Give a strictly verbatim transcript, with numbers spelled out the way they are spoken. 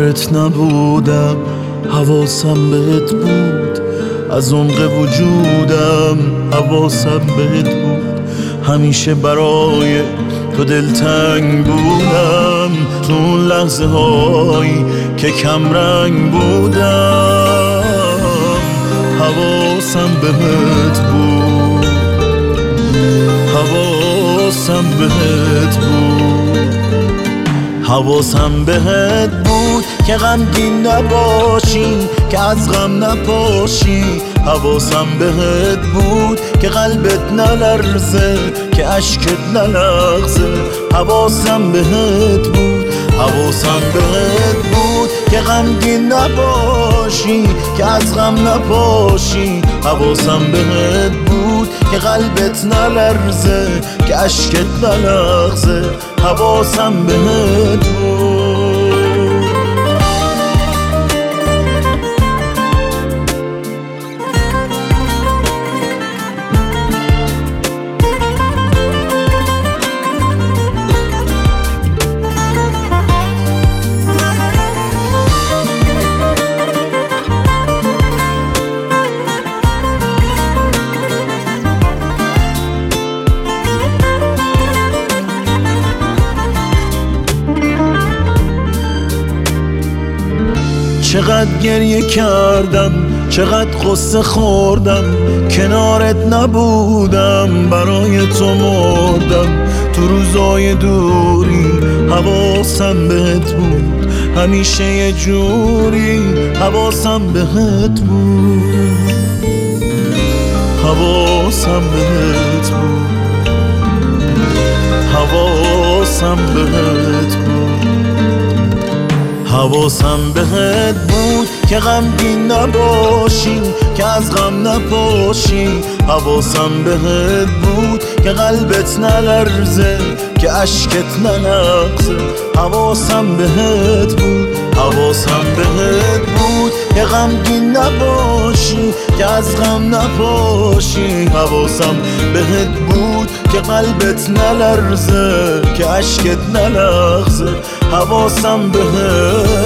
کنارت نبودم حواسم بهت بود، از عمق وجودم حواسم بهت بود. همیشه برای تو دلتنگ بودم، تو اون لحظه هایی که کم رنگ بودم حواسم بهت بود، حواسم بهت بود، حواسم بهت بود که غمگین نباشی، که از غم نپاشی. حواسم بهت بود که قلبت نلرزه، که اشکت نلغزه. حواسم بهت بود، حواسم بهت بود که غمگین نباشی، که از غم نپاشی. حواسم بهت بود که قلبت نلرزه، که اشکت نلغزه. حواسم بهت بود. چقدر گریه کردم، چقدر قصه خوردم، کنارت نبودم، برای تو مردم. تو روزای دوری حواسم بهت بود، همیشه یه جوری حواسم بهت بود، حواسم بهت بود، حواسم بهت بود. حواسم بهت بود که غمگین نباشی، که از غم نپاشی. حواسم بهت بود که قلبت نلرزه، که اشکت نلغزه. حواسم بهت بود، حواسم بهت بود که غمگین نباشی، که از غم نپاشی. حواسم بهت بود که قلبت نلرزه، که اشکت نلغزه. حواسم بهت